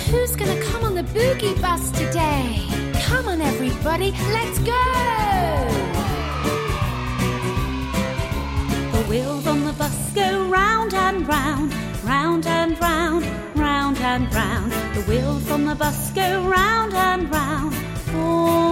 Who's gonna come on the boogie bus today? Come on, everybody, let's go! The wheels on the bus go round and round, round and round, round and round. The wheels on the bus go round and round, all